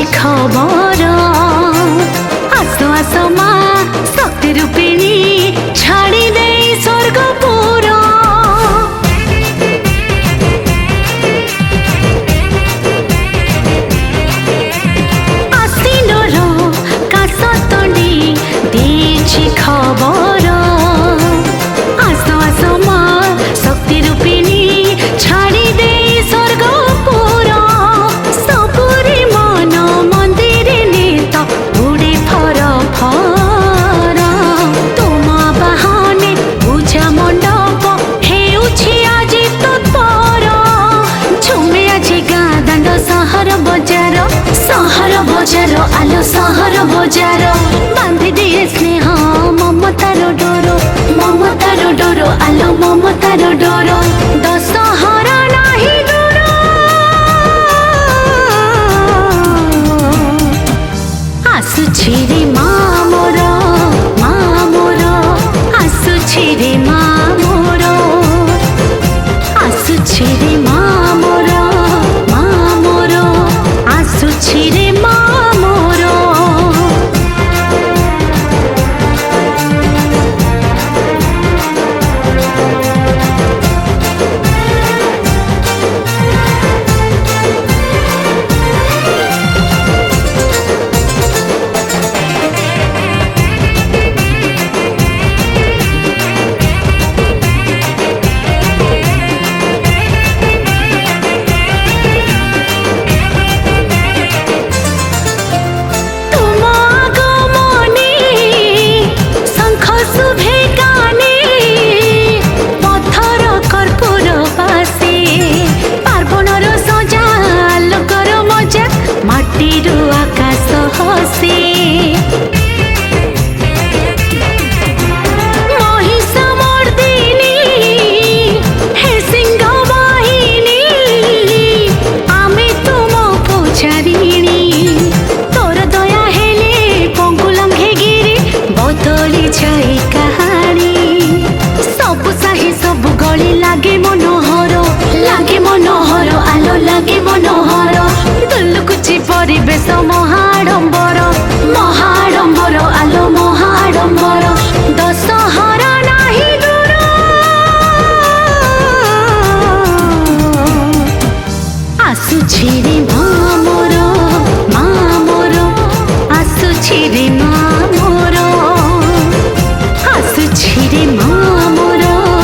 खबर आस आस मा शक्ति रूपिणी छाड़ी दे स्वर्गपुर आसीनर काश तंडी देछि खबर आस आस मा शक्ति रूपिणी छाड़ी दे स्वर्गपुर सबुरी मन मंदिर नेत उड़े फर फर तुम बाहने पूजा मंडप हेउछि आजि तत्पर झुमे आजि गाँ दाण्ड सहर बजार आलो सहर बजार बांधि दिए स्नेह ममतार डोर आलो ममतार डोर दशहरा नाही दूर आसुछि रे माँ मोर आसुछि रे माँ मोर आसुछि रे माँ मोर आसुछि रे माँ मोर आकाश हसे महिषा मर्दिनी हे सिंह बाहिनी आमे तुम पूजारिणी तोर दया हेले पंगुलंघे गिरी बदली जाए कहानी सब साही सब गली लागे मनोहर आलो लागे मनोहर दुलकुची परिवेश महाडंबर आलो महाडंबर दशहरा नाही दूर आसुछि रे माँ मोर आसुछि रे माँ मोर आसुछि रे माँ मोर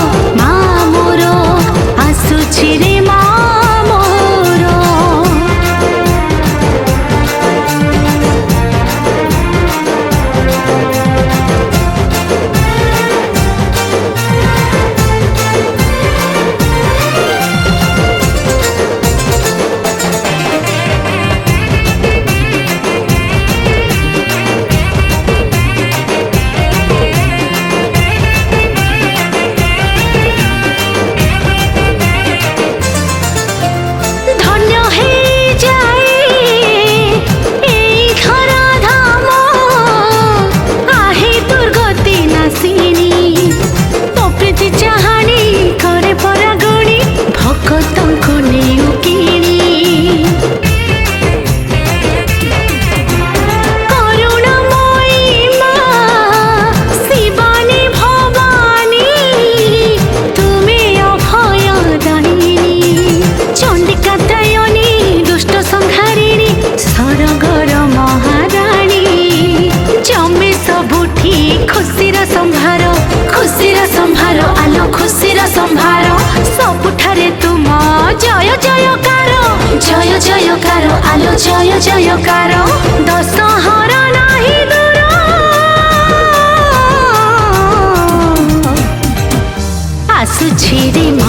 आसुछि रे माँ खुशीर संभार सबुठारे तुम जय जयकार आलो जय जयकार दशहरा नाही दूर आसुछि रे